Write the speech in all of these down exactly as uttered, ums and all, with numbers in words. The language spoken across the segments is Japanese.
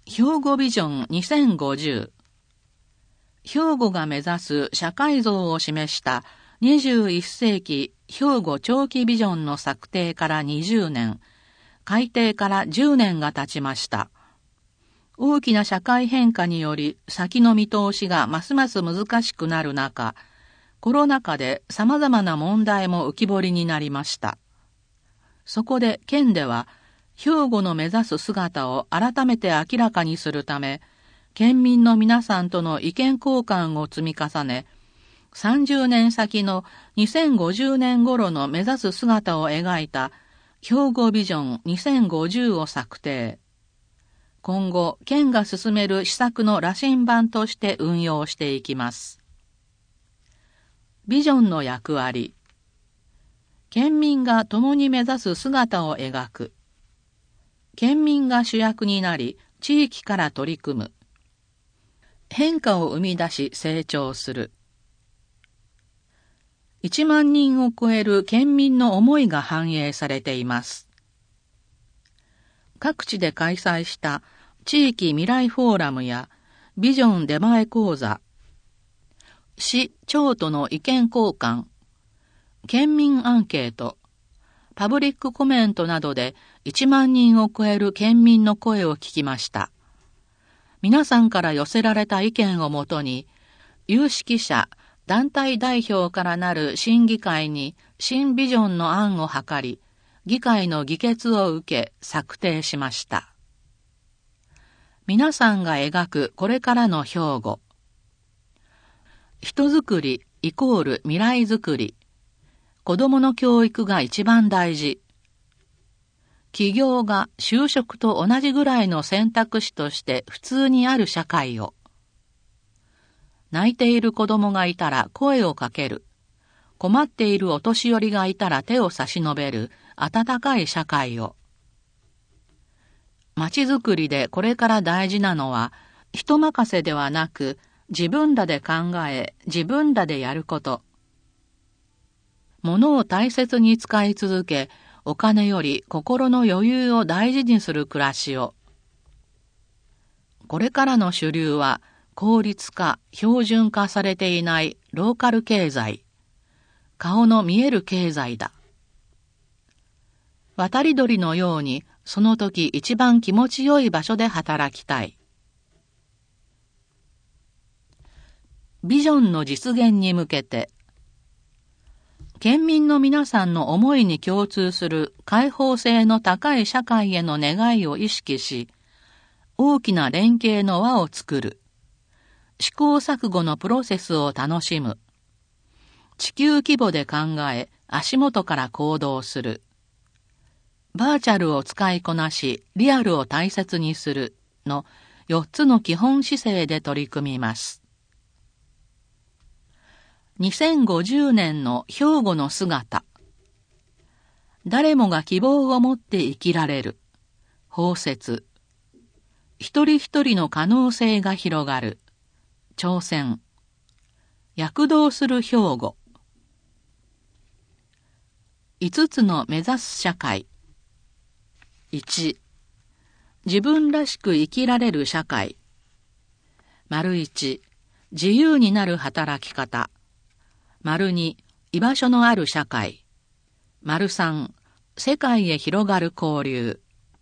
兵庫ビジョンにせんごじゅう。兵庫が目指す社会像を示したにじゅういっせいき兵庫長期ビジョンの策定からにじゅうねん、改定からじゅうねんが経ちました。大きな社会変化により先の見通しがますます難しくなる中、コロナ禍で様々な問題も浮き彫りになりました。そこで県では、兵庫の目指す姿を改めて明らかにするため、県民の皆さんとの意見交換を積み重ね、さんじゅうねん先のにせんごじゅうねん頃の目指す姿を描いた兵庫ビジョンにせんごじゅうを策定。今後、県が進める施策の羅針盤として運用していきます。ビジョンの役割。県民が共に目指す姿を描く。県民が主役になり、地域から取り組む。変化を生み出し成長する。いちまんにんを超える県民の思いが反映されています。各地で開催した地域未来フォーラムやビジョン出前講座、市・町との意見交換、県民アンケート、パブリックコメントなどでいちまんにんを超える県民の声を聞きました。皆さんから寄せられた意見をもとに、有識者、団体代表からなる審議会に新ビジョンの案を諮り、議会の議決を受け策定しました。皆さんが描くこれからの兵庫。人づくりイコール未来づくり。子供の教育が一番大事。起業が就職と同じぐらいの選択肢として普通にある社会を。泣いている子供がいたら声をかける。困っているお年寄りがいたら手を差し伸べる温かい社会を。まちづくりでこれから大事なのは人任せではなく自分らで考え自分らでやること。物を大切に使い続け、お金より心の余裕を大事にする暮らしを。これからの主流は効率化、標準化されていないローカル経済。顔の見える経済だ。渡り鳥のようにその時一番気持ちよい場所で働きたい。ビジョンの実現に向けて、県民の皆さんの思いに共通する開放性の高い社会への願いを意識し、大きな連携の輪を作る。試行錯誤のプロセスを楽しむ。地球規模で考え、足元から行動する。バーチャルを使いこなし、リアルを大切にするのよっつの基本姿勢で取り組みます。にせんごじゅうねんの兵庫の姿。誰もが希望を持って生きられる。包摂。一人一人の可能性が広がる。挑戦。躍動する兵庫。五つの目指す社会。いち、自分らしく生きられる社会。丸いち、自由になる働き方。丸に、居場所のある社会。丸さん、世界へ広がる交流。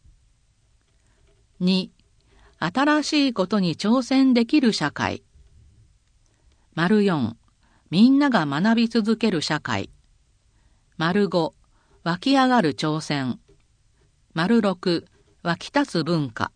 に、新しいことに挑戦できる社会。丸よん、みんなが学び続ける社会。丸ご、湧き上がる挑戦。丸ろく、湧き立つ文化。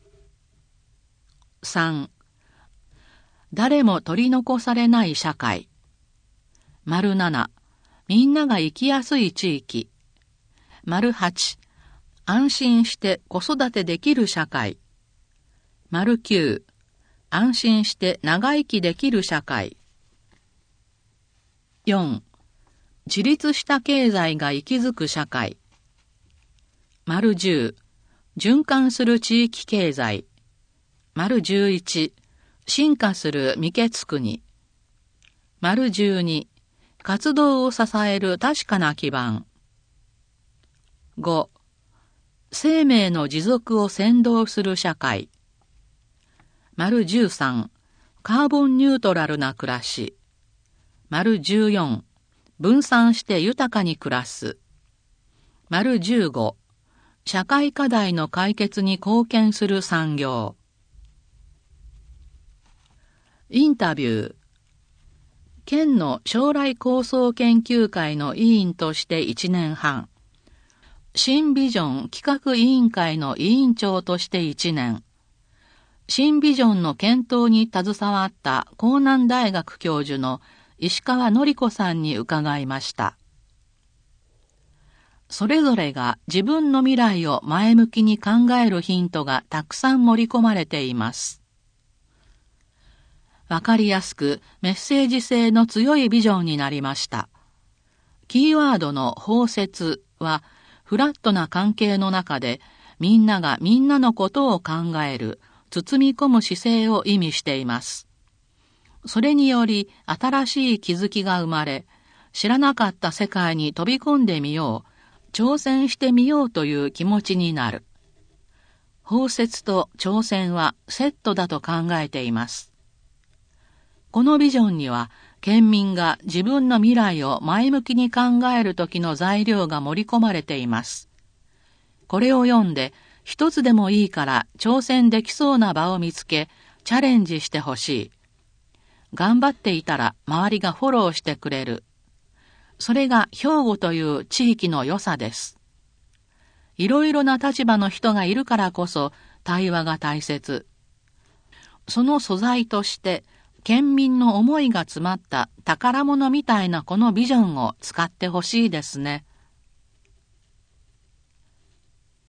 さん、誰も取り残されない社会。丸なな、みんなが生きやすい地域。丸はち、安心して子育てできる社会。丸きゅう、安心して長生きできる社会。よん、自立した経済が息づく社会。丸じゅう、循環する地域経済。丸じゅういち、進化する未決国。丸じゅうに、活動を支える確かな基盤。ご、生命の持続を先導する社会。 丸じゅうさん、カーボンニュートラルな暮らし。丸じゅうよん、分散して豊かに暮らす。丸じゅうご、社会課題の解決に貢献する産業。インタビュー。県の将来構想研究会の委員としていちねんはん。新ビジョン企画委員会の委員長としていちねん。新ビジョンの検討に携わった江南大学教授の石川典子さんに伺いました。それぞれが自分の未来を前向きに考えるヒントがたくさん盛り込まれています。わかりやすくメッセージ性の強いビジョンになりました。キーワードの包摂はフラットな関係の中でみんながみんなのことを考える包み込む姿勢を意味しています。それにより新しい気づきが生まれ、知らなかった世界に飛び込んでみよう、挑戦してみようという気持ちになる。包摂と挑戦はセットだと考えています。このビジョンには、県民が自分の未来を前向きに考える時の材料が盛り込まれています。これを読んで、一つでもいいから挑戦できそうな場を見つけ、チャレンジしてほしい。頑張っていたら周りがフォローしてくれる。それが兵庫という地域の良さです。いろいろな立場の人がいるからこそ対話が大切。その素材として県民の思いが詰まった宝物みたいなこのビジョンを使ってほしいですね。